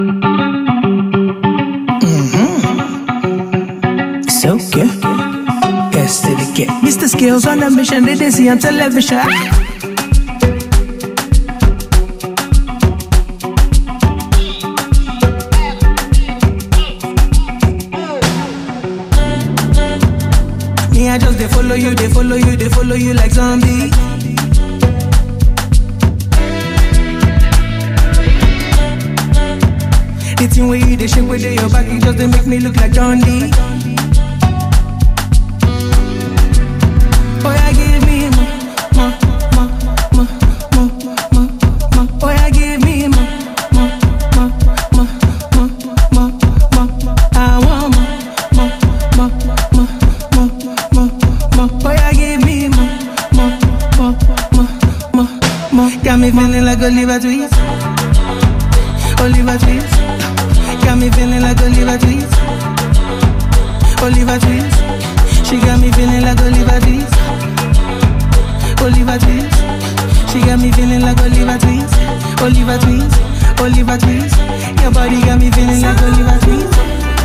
So good. Yes, to the get. Mr. Skills on a mission, they see on television. Me, I just they follow you like zombie. The thing where you, they shape with your back, it just they make me look like John D. Oh yeah, give me more. Oh yeah, give me more. I want more. Oh yeah, give me more. Got me feeling like Oliver Twist. Oliver Twist. Got me feeling like Oliver Twist. Oliver Twist. She got me feeling like Oliver Twist. Oliver Twist. She got me feeling like Oliver Twist. Oliver Twist. Oliver Twist. Your body got me feeling like Oliver Twist.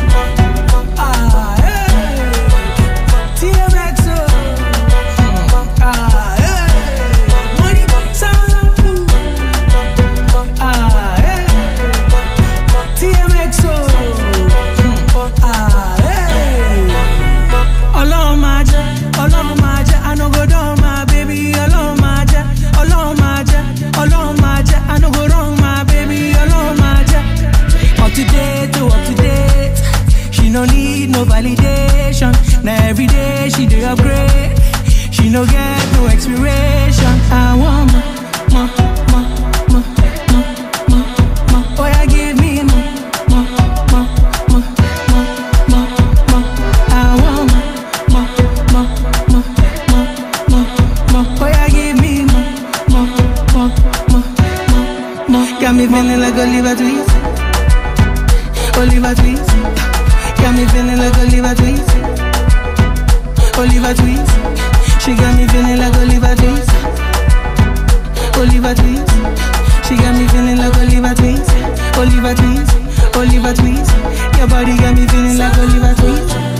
No need no validation. Now every day she do upgrade. She no get no expiration. I want more. Oh yeah, give me more. I want more. Oh yeah, give me more. Got me feeling like Oliver Twist. Oliver Twist. Got me feeling like Oliver Twist. Oliver Twist. She got me feeling like Oliver Twist. Oliver Twist. She got me feeling like Oliver Twist. Oliver Twist. Oliver Twist. Your body got me feeling like Oliver Twist.